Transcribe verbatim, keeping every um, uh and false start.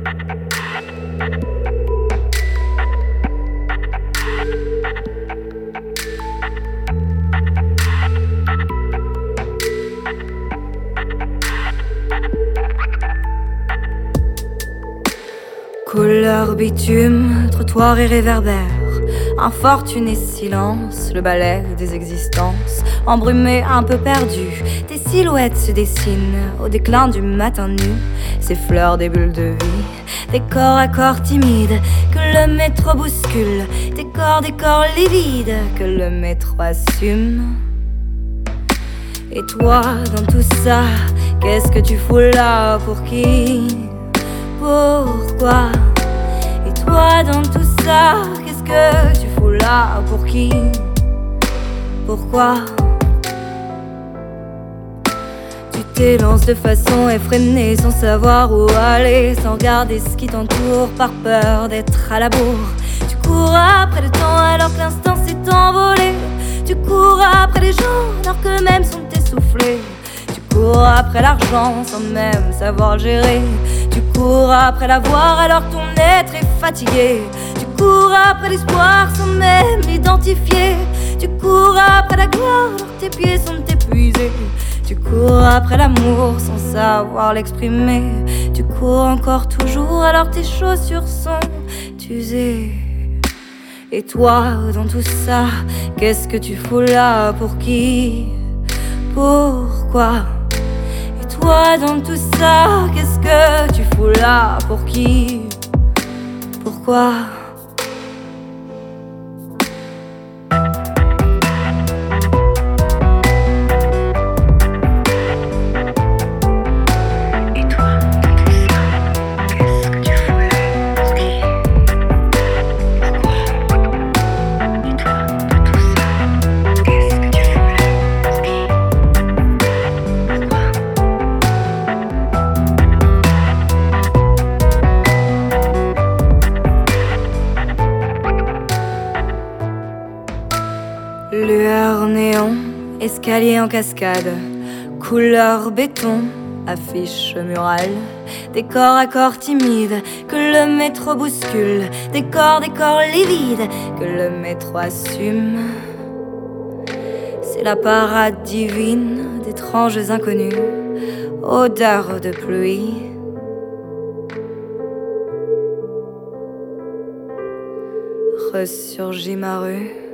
Couleur bitume, trottoir et réverbère, infortuné silence, le balai des existences. Embrumé, un peu perdu, tes silhouettes se dessinent au déclin du matin nu. Ces fleurs des bulles de vie, des corps à corps timides que le métro bouscule, des corps, des corps livides que le métro assume. Et toi, dans tout ça, qu'est-ce que tu fous là? Pour qui? Pourquoi? Et toi, dans tout ça, qu'est-ce que tu fous là? Pour qui? Pourquoi? Tu t'élances de façon effrénée, sans savoir où aller, sans regarder ce qui t'entoure, par peur d'être à la bourre. Tu cours après le temps alors que l'instant s'est envolé. Tu cours après les gens alors qu'eux-mêmes sont essoufflés. Tu cours après l'argent sans même savoir le gérer. Tu cours après l'avoir alors que ton être est fatigué. Tu cours après l'espoir sans même l'identifier. Tu cours après la gloire alors que tes pieds sont épuisés. Tu cours après l'amour sans savoir l'exprimer. Tu cours encore toujours alors que tes chaussures sont usées. Et toi, dans tout ça, qu'est-ce que tu fous là? Pour qui? Pourquoi? Et toi, dans tout ça, qu'est-ce que tu fous là? Pour qui? Pourquoi? Lueur néon, escalier en cascade, couleur béton, affiche murale, des corps à corps timides que le métro bouscule, des corps, des corps livides que le métro assume. C'est la parade divine d'étranges inconnus, odeur de pluie. Ressurgit ma rue.